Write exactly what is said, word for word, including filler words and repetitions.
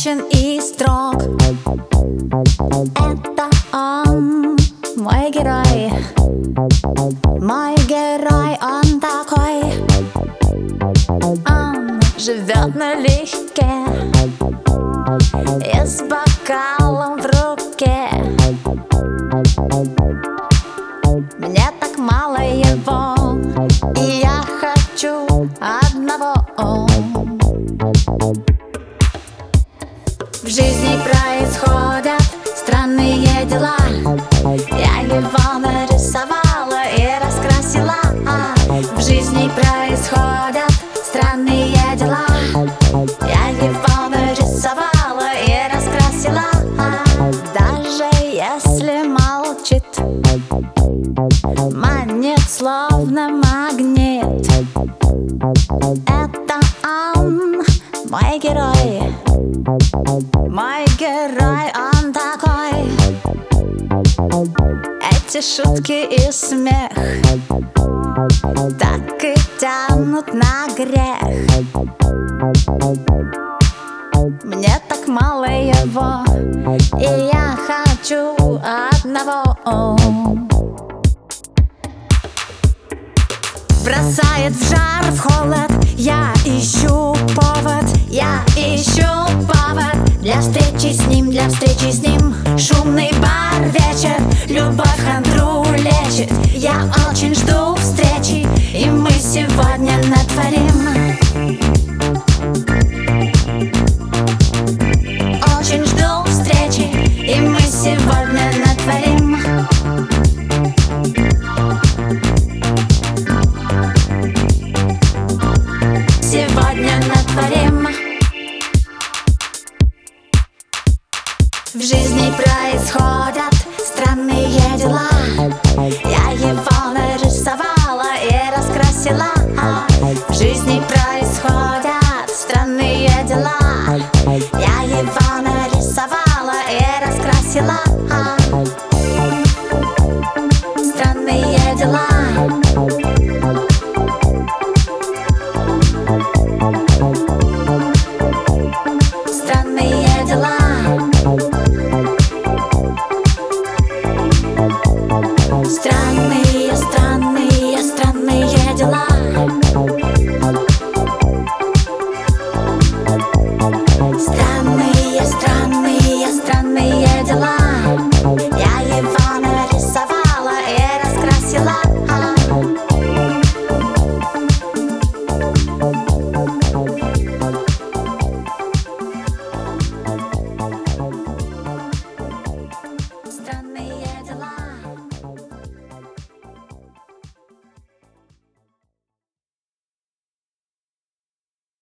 Мрачен и строг. Это он, мой герой. Мой герой, он такой. Он живет налегке и с бокалом в руке. Мне так мало его, и я хочу одного. В жизни происходят странные дела. Я его нарисовала и раскрасила. В жизни происходят странные дела. Я его нарисовала и раскрасила. Даже если молчит, манит словно магнит. Это он, мой герой. Мой герой, он такой. Эти шутки и смех так и тянут на грех. Мне так мало его, и я хочу одного. Бросает в жар, в холод. Я ищу повод, я ищу повод для встречи с ним, для встречи с ним. Шумный бар, вечер, любовь хандру лечит. Я очень жду встречи, и мы сегодня натворим. Очень жду встречи, и мы сегодня натворим. Сегодня натворим. В жизни происходят странные дела. Я его нарисовала и раскрасила. В жизни происходят